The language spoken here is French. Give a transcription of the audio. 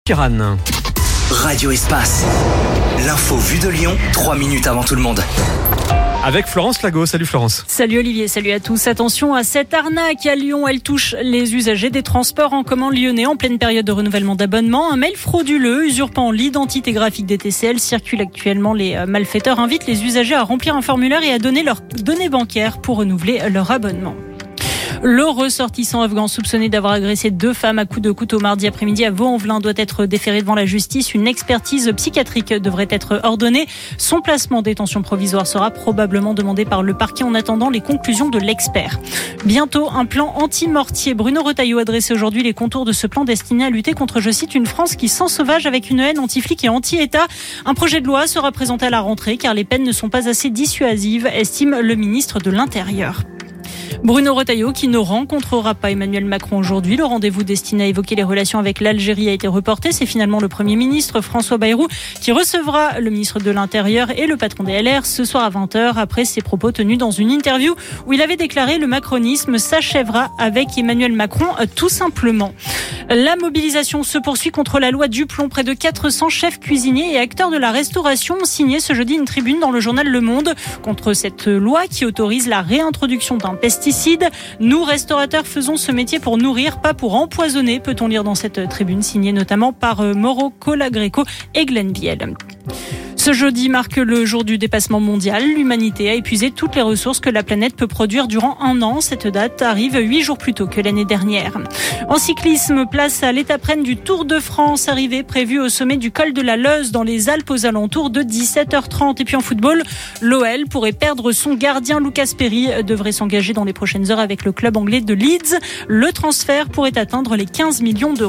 Piran. Radio Espace. L'info vue de Lyon, 3 minutes avant tout le monde. Avec Florence Lago. Salut Florence. Salut Olivier, salut à tous. Attention à cette arnaque à Lyon. Elle touche les usagers des transports en commun lyonnais en pleine période de renouvellement d'abonnement. Un mail frauduleux usurpant l'identité graphique des TCL circule actuellement. Les malfaiteurs invitent les usagers à remplir un formulaire et à donner leurs données bancaires pour renouveler leur abonnement. Le ressortissant afghan soupçonné d'avoir agressé 2 femmes à coups de couteau mardi après-midi à Vaux-en-Velin doit être déféré devant la justice. Une expertise psychiatrique devrait être ordonnée. Son placement en détention provisoire sera probablement demandé par le parquet en attendant les conclusions de l'expert. Bientôt, un plan anti-mortier. Bruno Retailleau a dressé aujourd'hui les contours de ce plan destiné à lutter contre, je cite, une France qui s'ensauvage avec une haine anti-flic et anti-État. Un projet de loi sera présenté à la rentrée car les peines ne sont pas assez dissuasives, estime le ministre de l'Intérieur. Bruno Retailleau qui ne rencontrera pas Emmanuel Macron aujourd'hui. Le rendez-vous destiné à évoquer les relations avec l'Algérie a été reporté. C'est finalement le Premier ministre François Bayrou qui recevra le ministre de l'Intérieur et le patron des LR ce soir à 20h après ses propos tenus dans une interview où il avait déclaré le macronisme s'achèvera avec Emmanuel Macron tout simplement. La mobilisation se poursuit contre la loi Duplon. Près de 400 chefs cuisiniers et acteurs de la restauration ont signé ce jeudi une tribune dans le journal Le Monde contre cette loi qui autorise la réintroduction d'un pesticide. Nous, restaurateurs, faisons ce métier pour nourrir, pas pour empoisonner, peut-on lire dans cette tribune signée notamment par Mauro Colagreco et Glenn Biel. Ce jeudi marque le jour du dépassement mondial. L'humanité a épuisé toutes les ressources que la planète peut produire durant un an. Cette date arrive 8 jours plus tôt que l'année dernière. En cyclisme, place à l'étape reine du Tour de France, arrivée prévue au sommet du col de la Leuze dans les Alpes aux alentours de 17h30. Et puis en football, l'OL pourrait perdre son gardien. Lucas Perry devrait s'engager dans les prochaines heures avec le club anglais de Leeds. Le transfert pourrait atteindre les 15 millions d'euros.